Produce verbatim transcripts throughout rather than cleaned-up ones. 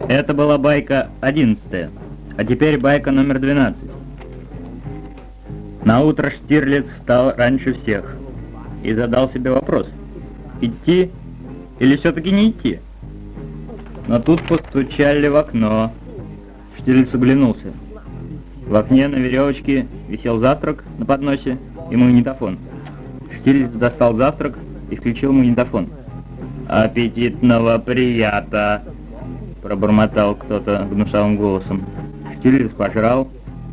Это была байка одиннадцатая, а теперь байка номер двенадцать. Наутро Штирлиц встал раньше всех и задал себе вопрос: идти или все-таки не идти? Но тут постучали в окно. Штирлиц оглянулся. В окне на веревочке висел завтрак на подносе и магнитофон. Штирлиц достал завтрак и включил магнитофон. «Аппетитного прията!» — пробормотал кто-то гнусавым голосом. Штирлиц пожрал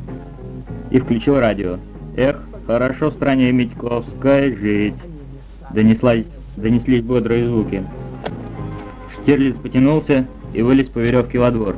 и включил радио. «Эх, хорошо в стране Митьковской жить!» Донеслась, донеслись бодрые звуки. Штирлиц потянулся и вылез по веревке во двор.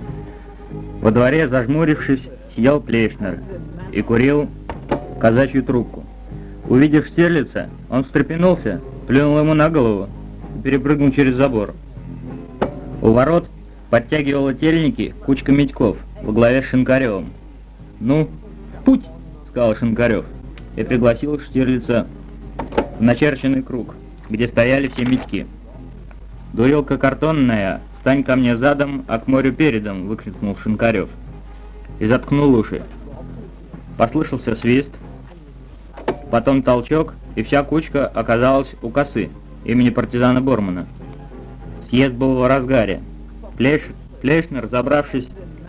Во дворе, зажмурившись, сидел Плейшнер и курил казачью трубку. Увидев Штирлица, он встрепенулся, плюнул ему на голову и перепрыгнул через забор. У ворот подтягивала тельники кучка Митьков во главе с Шинкаревым. «Ну, в путь!» — сказал Шинкарев и пригласил Штирлица в начерченный круг, где стояли все Митьки. «Дурилка картонная, встань ко мне задом, а к морю передом!» — выкрикнул Шинкарев и заткнул уши. Послышался свист, потом толчок, и вся кучка оказалась у косы имени партизана Бормана. Съезд был в разгаре. Плеш... Плейшнер, забравшись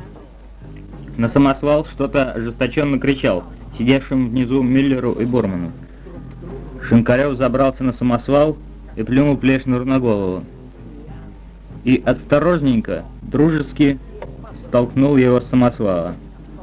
на самосвал, что-то ожесточенно кричал сидевшим внизу Миллеру и Борману. Шинкарев забрался на самосвал и плюнул Плейшнеру на голову. И осторожненько, дружески столкнул его с самосвала.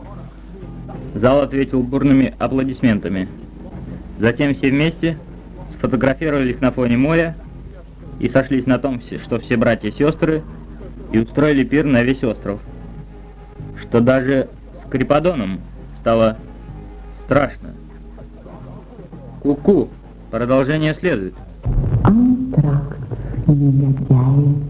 Зал ответил бурными аплодисментами. Затем все вместе сфотографировались на фоне моря и сошлись на том, что все братья и сестры, и устроили пир на весь остров. Что даже с Криппадоном стало страшно. Ку-ку, продолжение следует. Антракт, негодяи.